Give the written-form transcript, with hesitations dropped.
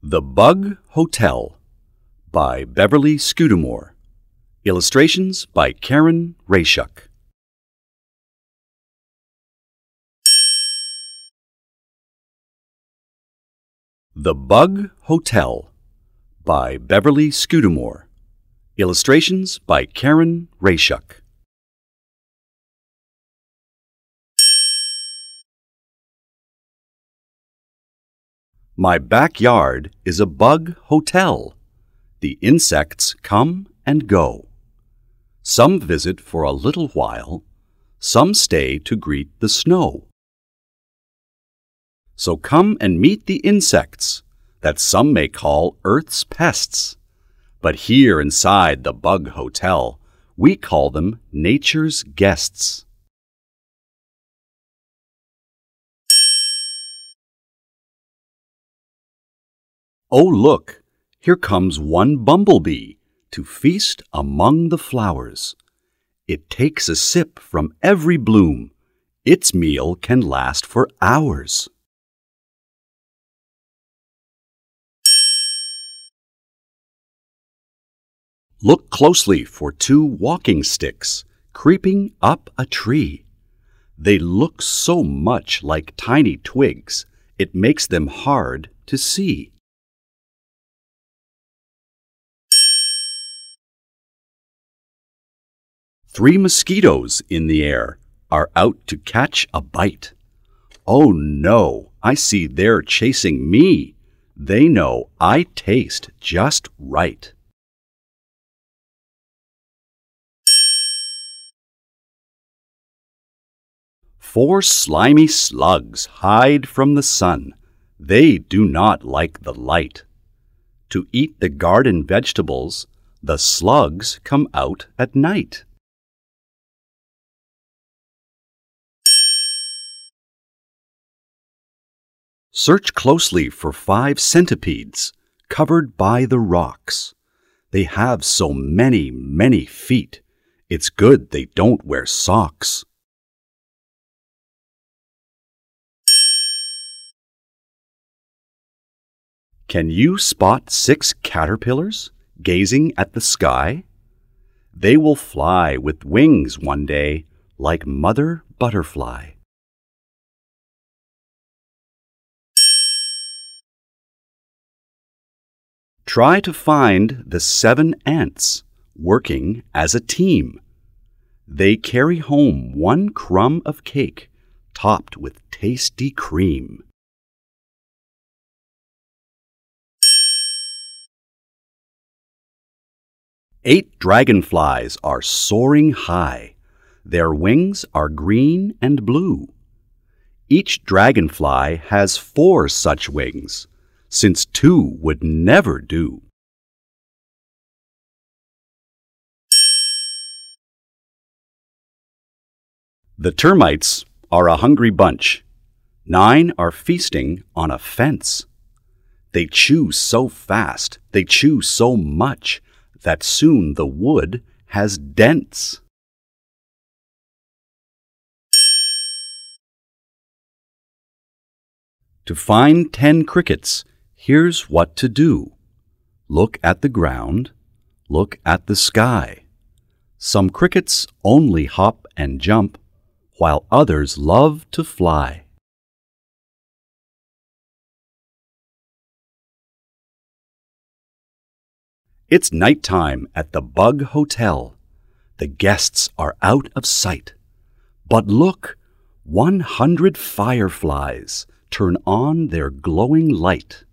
The Bug Hotel by Beverly Scudamore. Illustrations by Karen Rayshuk. The Bug Hotel by Beverly Scudamore. Illustrations by Karen Rayshuk. My backyard is a bug hotel. The insects come and go. Some visit for a little while. Some stay to greet the snow. So come and meet the insects that some may call Earth's pests. But here inside the bug hotel, we call them nature's guests. Oh, look, here comes one bumblebee to feast among the flowers. It takes a sip from every bloom. Its meal can last for hours. Look closely for two walking sticks creeping up a tree. They look so much like tiny twigs, it makes them hard to see. Three mosquitoes in the air are out to catch a bite. Oh no, I see they're chasing me. They know I taste just right. Four slimy slugs hide from the sun. They do not like the light. To eat the garden vegetables, the slugs come out at night. Search closely for 5 centipedes covered by the rocks. They have so many, many feet. It's good they don't wear socks. Can you spot 6 caterpillars gazing at the sky? They will fly with wings one day like Mother Butterfly. Try to find the 7 ants working as a team. They carry home 1 crumb of cake topped with tasty cream. Eight dragonflies are soaring high. Their wings are green and blue. Each dragonfly has 4 such wings, since 2 would never do. The termites are a hungry bunch. 9 are feasting on a fence. They chew so fast, they chew so much, that soon the wood has dents. To find 10 crickets, here's what to do. Look at the ground, look at the sky. Some crickets only hop and jump, while others love to fly. It's nighttime at the Bug Hotel. The guests are out of sight. But look, 100 fireflies turn on their glowing light.